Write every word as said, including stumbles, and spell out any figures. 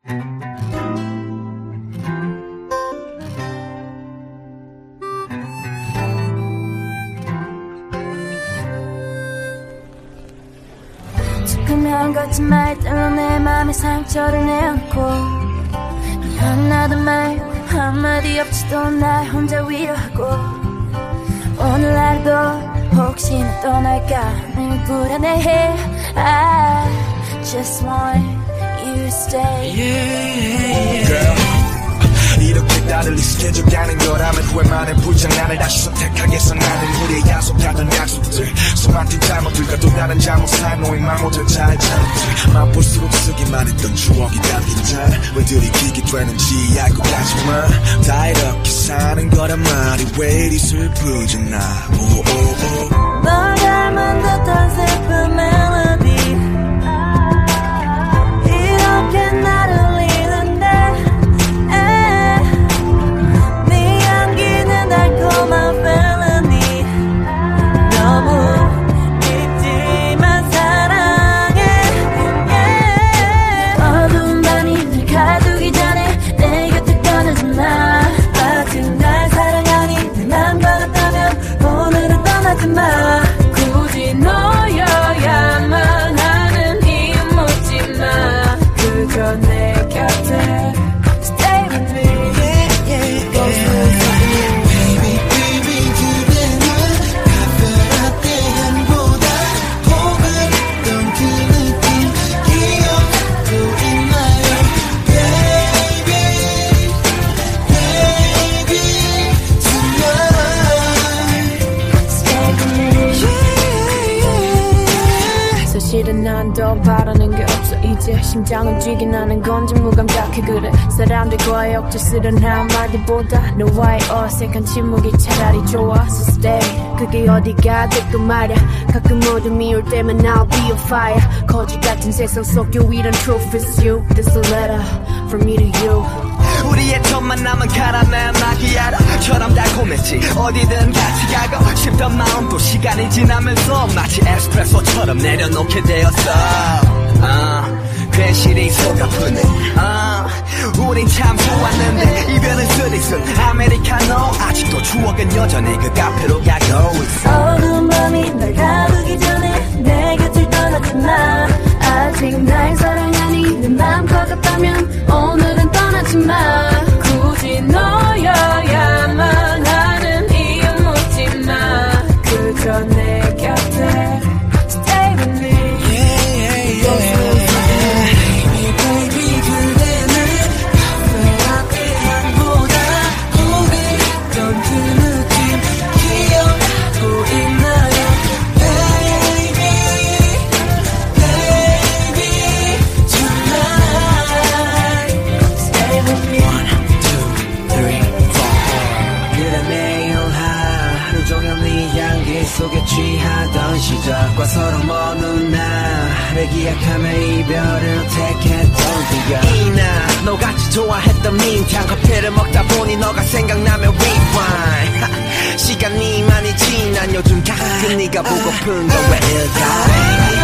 조금만 거친 말들로 내 맘에 상처를 내안고 미안하단 말 한마디 없이도 날 혼자 위로하고 오늘 하루도 혹시나 떠날까 늘 불안해해 I just want you to stay yeah. Girl 이렇게 나를 익숙해져가는 거라면 후회만의 불장난을 다시 선택하겠어 나는 우리의 약속하던 약속들 수많은 잘못들과 또 다른 잘못 산 너의 말 못할 잘 잘못들 맛볼수록 쓰기만 했던 추억이 담긴 잔왜 들이키게 되는지 알 것 같지만 다 이렇게 사는 거란 말이 왜 이리 슬프지 나 널 닮은 듯한 슬픈 멜로디 이렇게 나를 굳이 너여야만 하는 이유 묻지 마 그저 내 곁에 Stay with me yeah, yeah, yeah. Baby baby 그대는 카페라떼 향보다 포근했던 그 느낌 기억하고 있나요 Baby baby 사실은 난 더 바라는 게 없어 이제 심장은 뛰긴 하는 건지 무감각해 그래 사람들과의 억지스런 한마디보다 너와의 어색한 침묵이 차라리 좋아 So stay 그게 어디가 됐건 말야 가끔 어둠이 올 때면 I'll be your fire 거짓 같은 세상 속 유일한 truth is you This a letter from me to you 우리의 첫 만남은 카라멜 마키아토처럼 달콤했지 어디든 같이 가고 싶던 마음도 시간이 지나면서 마치 에스프레소처럼 내려놓게 되었어 uh, 괜시리 속 아프네 uh, 우린 참 좋았는데 이별은 쓰리쓴 아메리카노 아직도 추억은 여전히 그 카페로 가고 있어 어두운 밤이 날 가두기 전에 내 곁을 떠나지 마 아직 날 사랑하니 내 맘 커졌다면 오늘은 떠나지 마 굳이 너여야만 하는 이유 묻지 마 그저 내 곁에 Stay with me yeah, yeah, yeah. Baby baby 그대는 카페라떼 향보다 포근했던 그 느낌 기억하고 있나요 Baby baby tonight Stay with me One, two, three, four 그래 매일 하루 종일 네 향기 속에 취하던 시절과 서로 먼 날을 기약하며 이별을 택했던 그가 이나 너같이 좋아했던 민트향 커피를 먹다 보니 너가 생각나면 rewind 시간이 많이 지난 요즘 가끔 네가 보고픈 건 왜일까